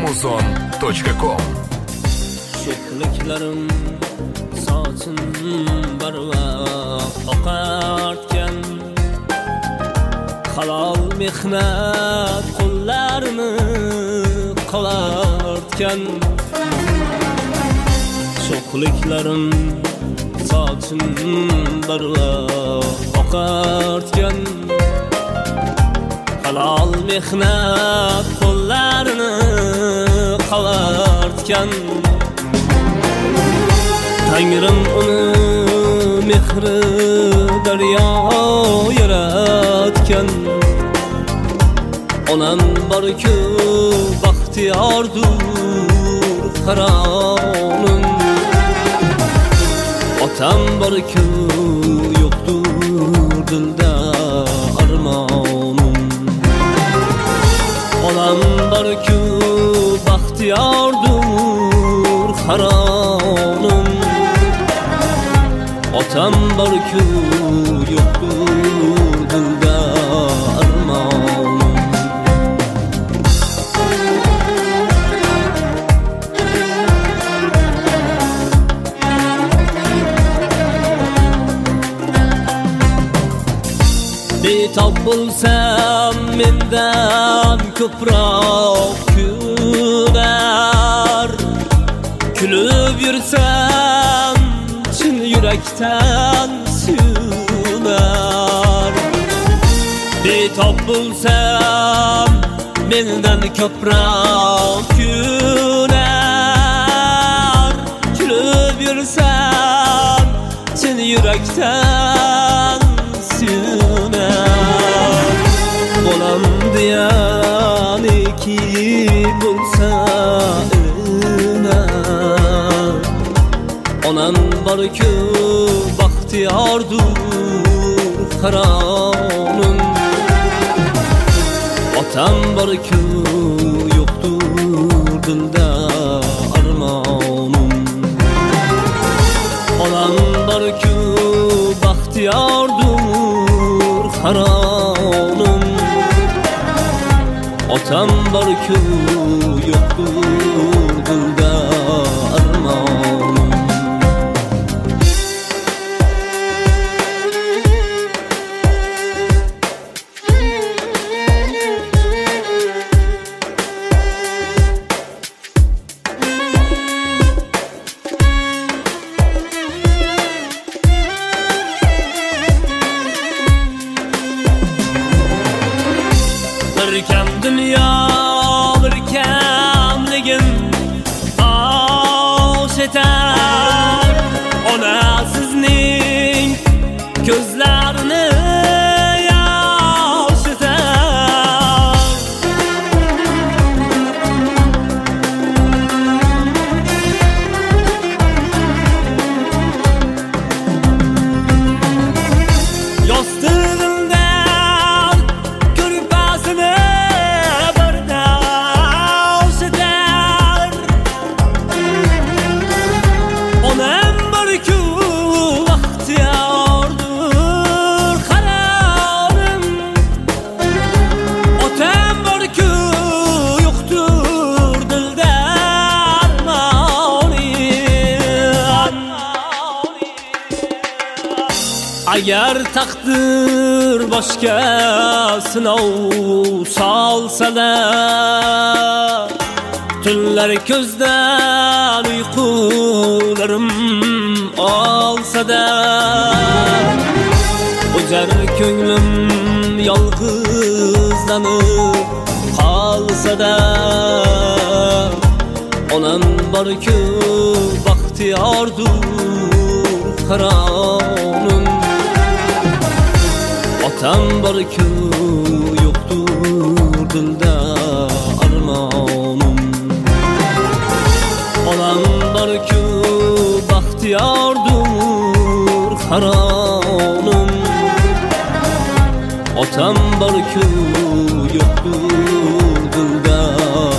amazon.com. Sho'xliklarim sochin barvaqt oqartgan, halol mehnat qo'llarini qolartgan. Sho'xliklarim sochin barvaqt oqartgan, halol mehnat qo'llarini qolartgan. Tangrim uni mehri daryo yaratgan. Onam bor-ku baxtiyordur haronim, otam bor-ku yo'qdur dilda armonim. Onam bor-ku baxtiyordur haronim, otam bor-ku yo'qdur dilda armonim. Betob bo'lsam mendan ko'proq kular, kulib yursam chin yurakdan suyunar. Betob bo'lsam mendan ko'proq kular, kulib yursam chin yurakdan suyunar. Bolam diyaniki bo'lsa elina, onam bor-ku baxtiyordur haronim, otam bor-ku yo'qdur dilda armonim. Onam bor-ku baxtiyordur haronim, otam bor-ku yo'qdur dilda armonim. Bir kam dunyo, bir kamligin osh etar. Ona sizning ko'zlarini yosh etar. Yostig'imdan ko'rpasini bardosh etar. Onam bor-ku baxtiyordur haronim, otam bor-ku yo'qdur dilda armonim. Agar taqdir boshqa sinov solsa-da, tunlar ko'zdan uyqularim olsa-da, o'jar ko'nglim yolg'izlanib qolsa-da, onam bor-ku baxtiyordur haronim, otam bor-ku yo'qdur dilda armonim. Onam bor-ku baxtiyordur haronim, otam bor-ku yo'qdur dilda